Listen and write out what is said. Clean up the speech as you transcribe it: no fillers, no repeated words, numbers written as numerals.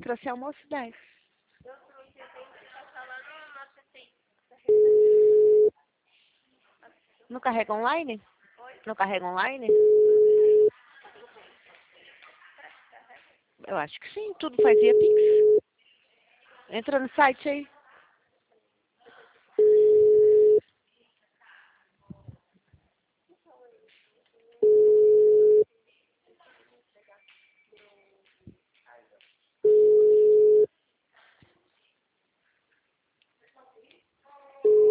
trouxe almoço, 10. Não carrega online? Não carrega online? Eu acho que sim, tudo faz via Pix. Entra no site aí.